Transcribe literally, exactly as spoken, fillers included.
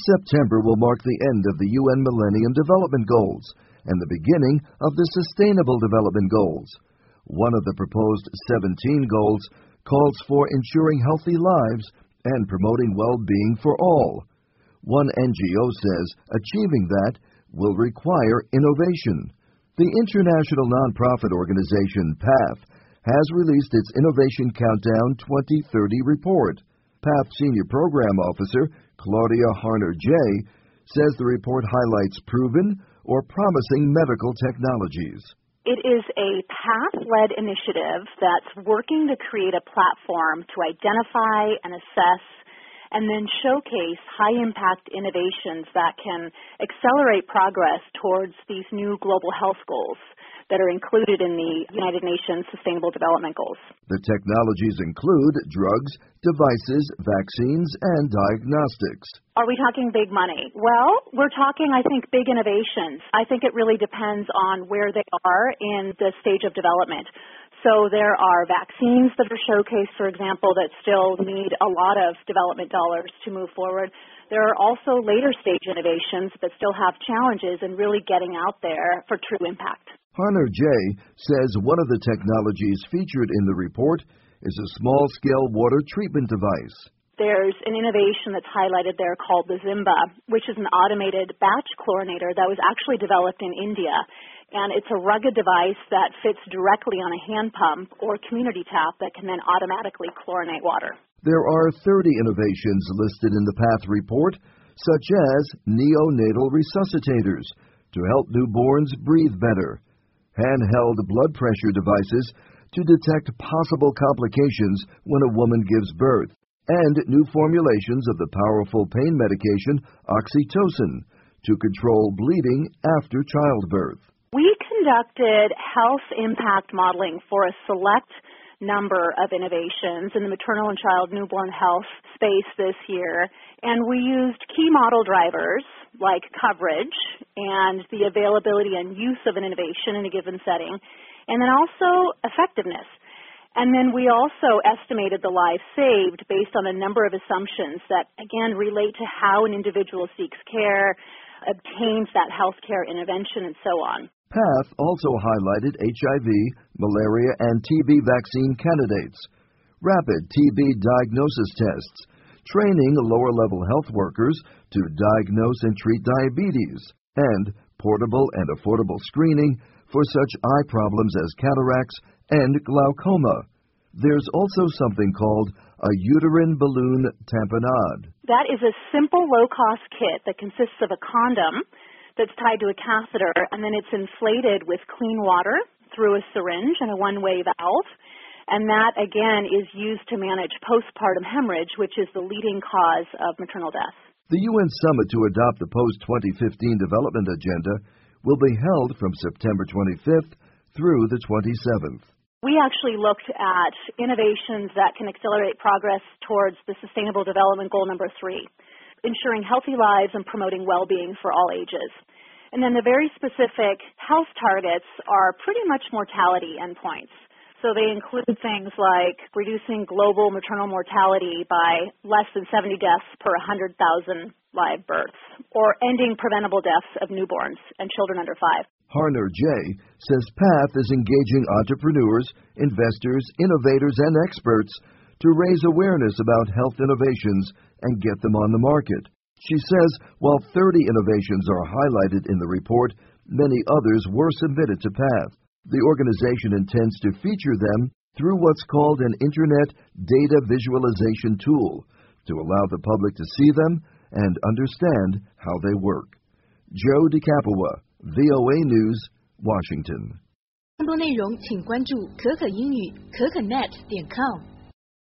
September will mark the end of the U N Millennium Development Goals and the beginning of the Sustainable Development Goals. One of the proposed seventeen goals calls for ensuring healthy lives and promoting well-being for all. One N G O says achieving that will require innovation. The international nonprofit organization P A T H has released its Innovation Countdown twenty thirty report. P A T H Senior Program Officer Claudia Harner-Jay says the report highlights proven or promising medical technologies. It is a P A T H-led initiative that's working to create a platform to identify and assess and then showcase high-impact innovations that can accelerate progress towards these new global health goals that are included in the United Nations Sustainable Development Goals. The technologies include drugs, devices, vaccines, and diagnostics. Are we talking big money? Well, we're talking, I think, big innovations. I think it really depends on where they are in the stage of development. So there are vaccines that are showcased, for example, that still need a lot of development dollars to move forward. There are also later stage innovations that still have challenges in really getting out there for true impact. Harner-Jay says one of the technologies featured in the report is a small-scale water treatment device. There's an innovation that's highlighted there called the Zimba, which is an automated batch chlorinator that was actually developed in India. And it's a rugged device that fits directly on a hand pump or community tap that can then automatically chlorinate water. There are thirty innovations listed in the P A T H report, such as neonatal resuscitators to help newborns breathe better, handheld blood pressure devices to detect possible complications when a woman gives birth, and new formulations of the powerful pain medication oxytocin to control bleeding after childbirth. We conducted health impact modeling for a select number of innovations in the maternal and child newborn health space this year, and we used key model drivers like coverage and the availability and use of an innovation in a given setting, and then also effectiveness. And then we also estimated the lives saved based on a number of assumptions that, again, relate to how an individual seeks care, obtains that health care intervention, and so on. P A T H also highlighted H I V, malaria, and T B vaccine candidates, rapid T B diagnosis tests, training lower-level health workers to diagnose and treat diabetes, and portable and affordable screening for such eye problems as cataracts and glaucoma. There's also something called a uterine balloon tamponade. That is a simple low-cost kit that consists of a condom that's tied to a catheter, and then it's inflated with clean water through a syringe and a one-way valve. And that, again, is used to manage postpartum hemorrhage, which is the leading cause of maternal death. The U N Summit to adopt the post twenty fifteen Development Agenda will be held from September twenty-fifth through the twenty-seventh. We actually looked at innovations that can accelerate progress towards the Sustainable Development Goal number three, ensuring healthy lives and promoting well-being for all ages. And then the very specific health targets are pretty much mortality endpoints. So they include things like reducing global maternal mortality by less than seventy deaths per one hundred thousand live births, or ending preventable deaths of newborns and children under five. Harner-Jay says P A T H is engaging entrepreneurs, investors, innovators, and experts to raise awareness about health innovations and get them on the market. She says while thirty innovations are highlighted in the report, many others were submitted to P A T H. The organization intends to feature them through what's called an Internet data visualization tool to allow the public to see them and understand how they work. Joe DeCapua, V O A News, Washington. 更多内容请关注可可英语可可 net 点 com。